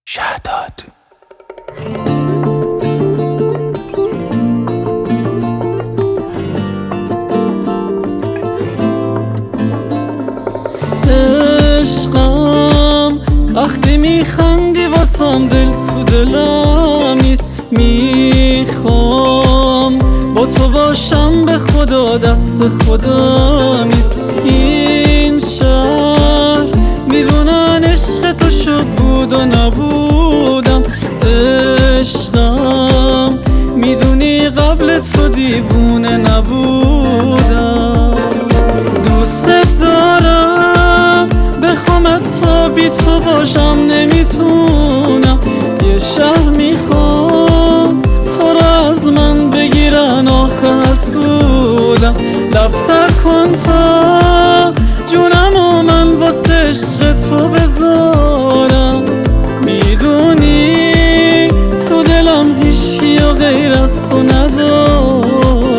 شهداد. عشقم وقتی میخندی واسم دل تو دلم نیست. میخوام با تو باشم، به خدا دست خودم نیست. این شهر میدونن عشق تو شد بود و نبودم. عشقم میدونی قبل تو دیوونه نبودم. دوست دارم بخوام تا بی تو باشم نمیتونم. یه شهر میخوام تو را از من بگیرن، آخه حسودم. لفتر کن تا جونم و من واسه عشق تو بذارم. میدونی تو دلم هیچی و غیر از تو ندارم.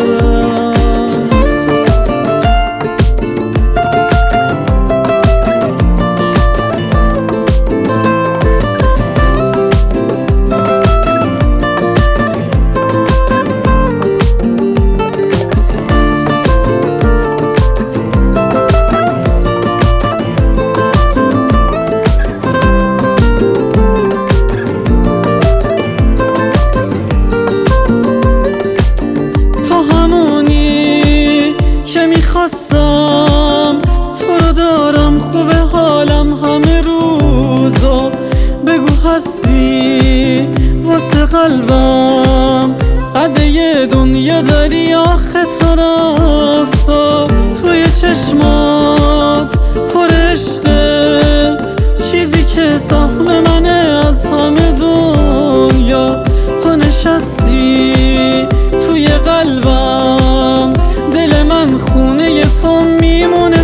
خواستم تو رو دارم، خوبه حالم همه روزا. بگو هستی واسه قلبم، قد یه دنیا داری آخه طرفدار. توی چشمات پر عشقه، چیزی که سهم منه از همه دنیا. تو نشستی توی قلبم، دل من خونه تو میمونه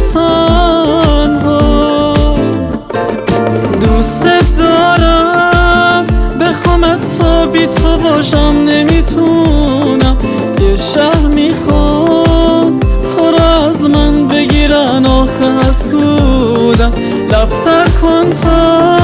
تنها. دوست دارم بخوام تا بی تو باشم نمیتونم. یه شهر میخوام تو را از من بگیرن، آخه حسودم. لفتر کن تا